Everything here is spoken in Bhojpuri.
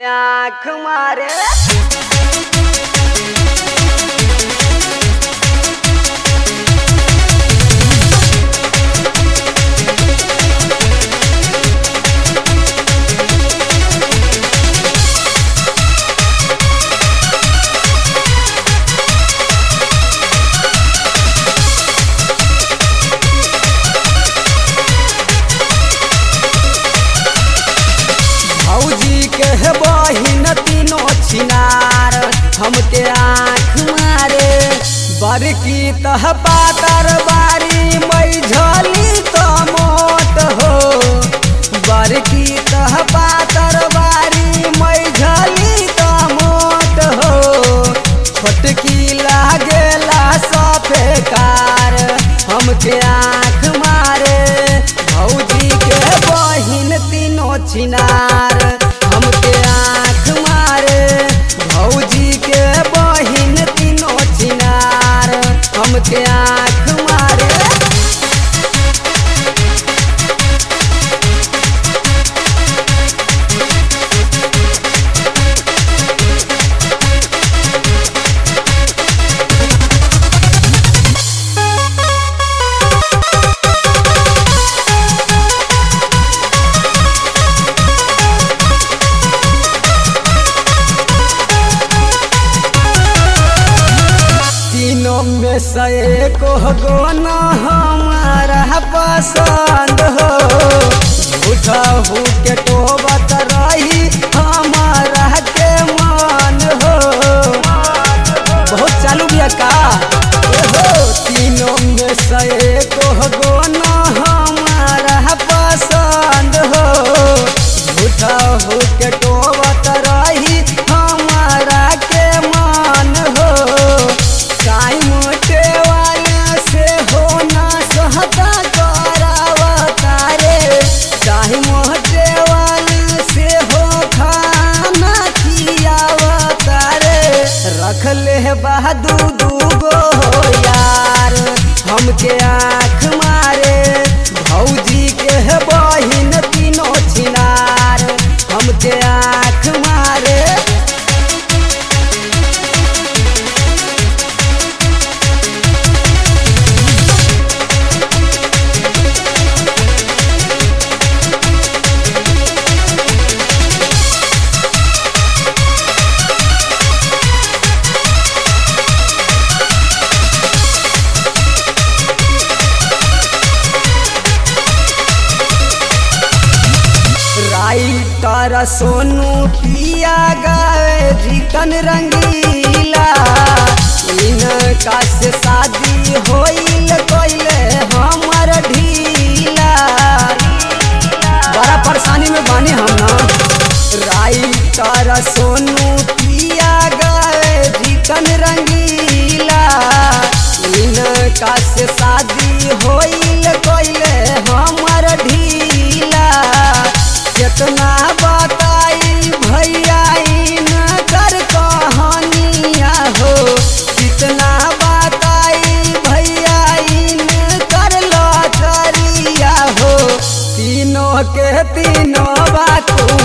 आँख मारे बहिन तीनों छिनार हमके आँख मारे बड़की तह पातर बारी मैझली तो मोट हो बड़की तह पातर बारी मैझली तो मोट हो छोटकी लागेला सफे कार हमके आँख मारे भौजी के बहिन तीनों छिनार हमके आँख मारे भौजी के बहिन तीनों छिनार हमके आँख मारे में से एको गोना हमारा पसंद हो झूठा हो के टोबत रही हमारा के मन हो बहुत चालू बिया का हो तीनों में से एको गोना हमारा पसंद हो झूठा हो के टोबत रही हमारा के मन हो रखले बहादू दूगो यार हमके आँख मारे भौजी के बहिन तीनों छिनार हमके आँख मारे तारा सोनू पिया गावे रिकन रंगीला इनका से शादी होइल कोइले हमर ढीला बड़ा परेशानी में बानी हम ना राई तारा सोनू पिया गावे रिकन रंगीला इनका से शादी होइल कोइले हमर ढीला कितना बताई भैया इन कर कहानिया हो कितना बताई भैया इन कर लचरिया हो तीनों के तीनों बात